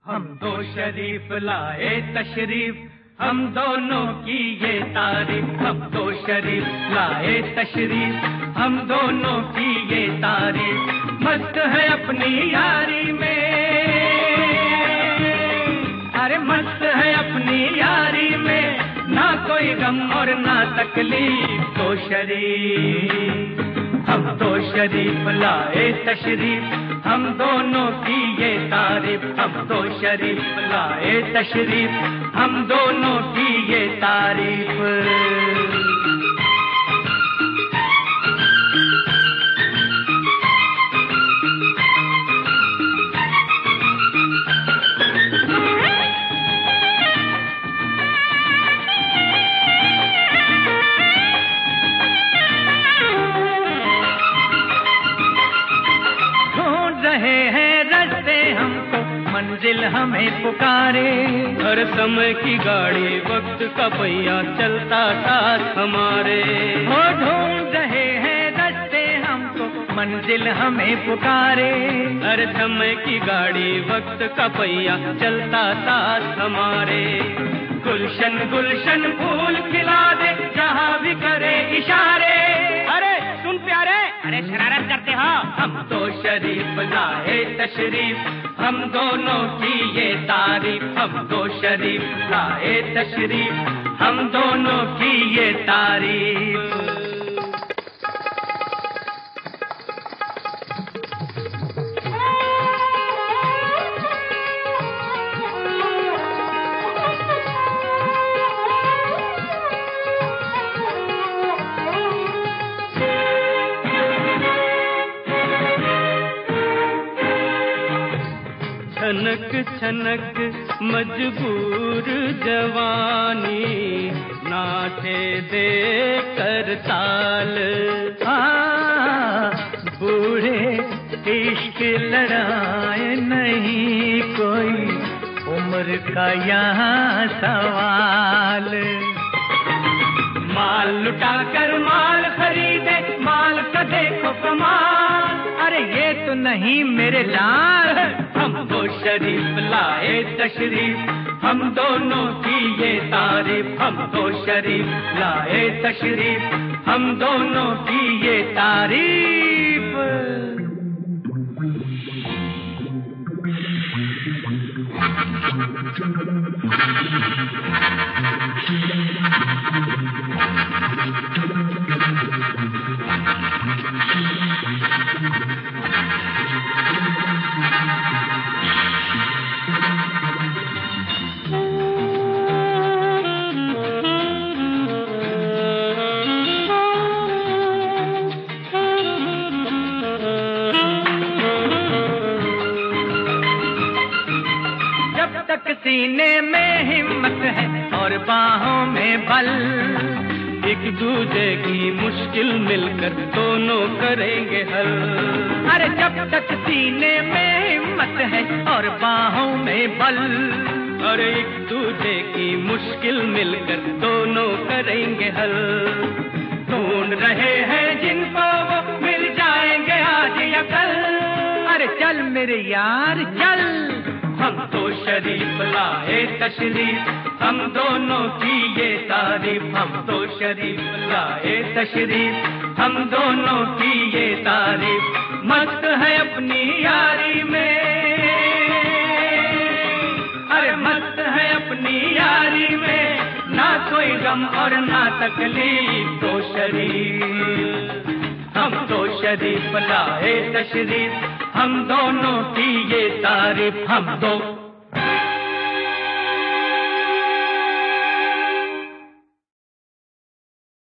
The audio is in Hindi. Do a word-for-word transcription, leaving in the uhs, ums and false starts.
हम दो शरीफ लाए तशरीफ, हम दोनों की ये तारीफ। हम दो शरीफ लाए तशरीफ, हम दोनों की ये तारीफ। मस्त है अपनी यारी में, अरे मस्त है अपनी यारी में, ना कोई गम और ना तकलीफ। दो शरीफ, हम दो शरीफ लाए तशरीफ, हम दोनों की ये तारीफ। हम दो शरीफ लाए तशरीफ, हम दोनों की ये तारीफ। मंजिल हमें पुकारे, हर समय की गाड़ी वक्त का पहिया चलता साथ हमारे। हो ढूंढ रहे हैं रास्ते हमको, मंजिल हमें पुकारे, हर समय की गाड़ी वक्त का पहिया चलता साथ हमारे। गुलशन गुलशन फूल खिला दे जहाँ भी करे इशारे। अरे सुन प्यारे, अरे शरारत करते हो। हम दो शरीफ लाए तशरीफ, हम दोनों की ये तारीफ। हम दो शरीफ लाए तशरीफ, हम दोनों की ये तारीफ। छनक छनक मजबूर जवानी, नाचे दे कर ताल। बूढ़े इश्क लड़ाए नहीं कोई, उम्र का यहाँ सवाल। माल लुटा कर माल खरीदे, माल का देखो कमाल। अरे ये तो नहीं मेरे लाल। हम दो शरीफ लाए तशरीफ, हम दोनों की ये तारीफ। हम दो शरीफ लाए तशरीफ, हम दोनों की ये तारीफ। सीने में हिम्मत है और बाहों में बल, एक दूजे की मुश्किल मिलकर दोनों करेंगे हल। अरे जब तक सीने में हिम्मत है और बाहों में बल, अरे एक दूजे की मुश्किल मिलकर दोनों करेंगे हल। ढूंढ रहे हैं जिनको वो मिल जाएंगे आज या कल। अरे चल मेरे यार चल। हम दो शरीफ लाए तशरीफ, हम दोनों की ये तारीफ। हम दो शरीफ लाए तशरीफ, हम दोनों की ये तारीफ। मस्त है अपनी यारी में, अरे मस्त है अपनी यारी में, ना कोई गम और ना तकलीफ। दो शरीफ, हम दो शरीफ लाए तशरीफ, हम दोनों की ये तारीफ। हम दो